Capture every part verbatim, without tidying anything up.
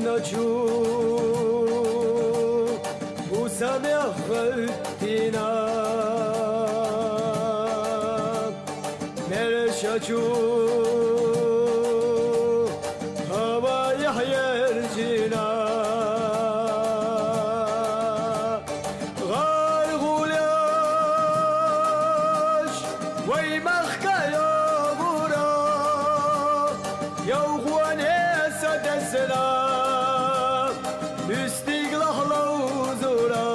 نشوف وسامع خدتنا نرشجو هوا يحيى رجينا غار غولاش ويمخكا يا غورا يا غواني سد السلام استقلال وزورا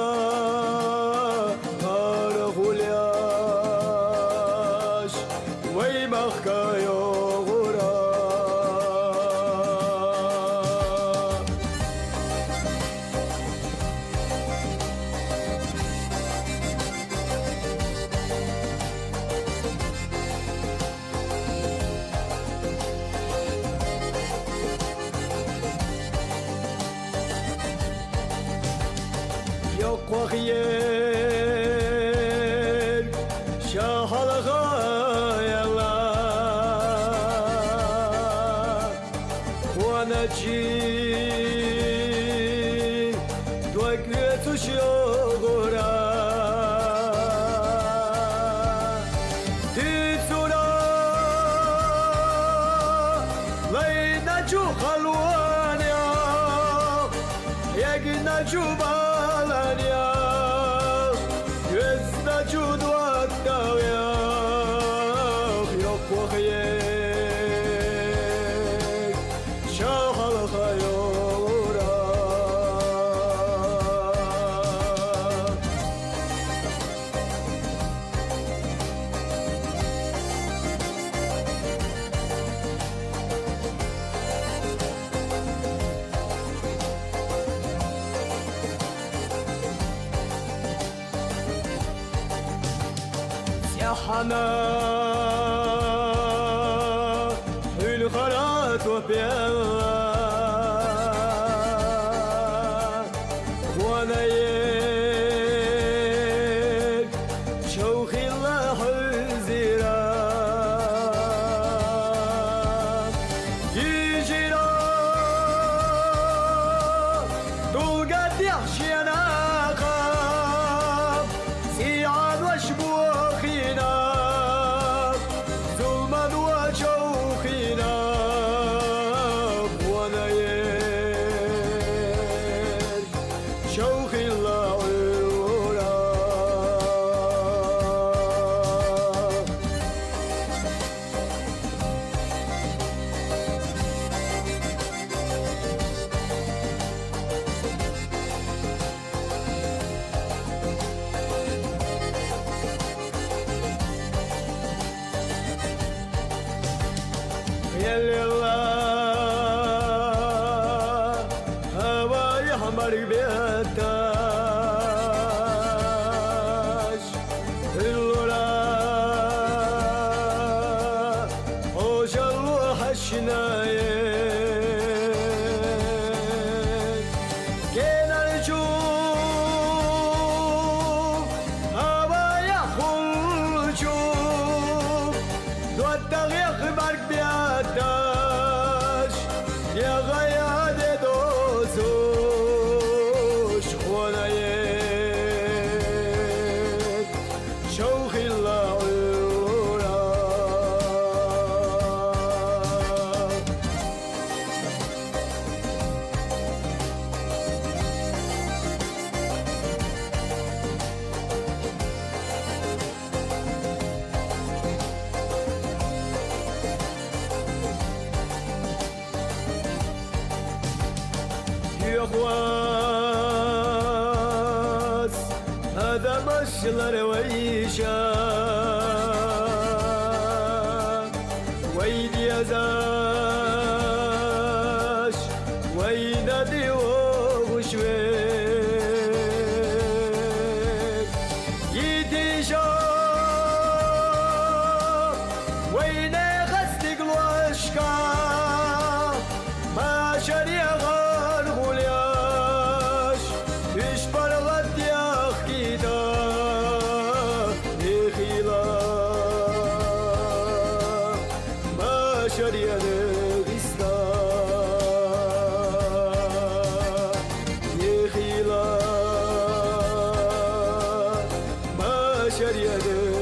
غار غولاش ويمخكا يا غورا يقوى غير شاهل غايلا وانا جي دوكت شغورا تيتورا لينا جو خلوانيا يجنا جو بالانيا يزنا جو دوكتاويا يقوى خيك شاهل خيورا يا حماه الغرات وبيان وانا يك شوخي الله الزيران يجينا طلقت يحشينا قام سيعان وشبوخينا ظلما وجوخينا وانا يك شوخي الله الورا يلي الله هوا يحمر بيتاش اللورا خوش الله حشنايك كينا نشوف هوا يخل شوف دوتك يخبرك بيتاش يا غياد دوسوش وانا يك شوخي الله الورا يغواس هذا مشلر ويشا ويد يزاش وين دي وشويك يديشا وين غستق الوشكا ما شريغ الغلياش يشبر غد يا خيدا شريده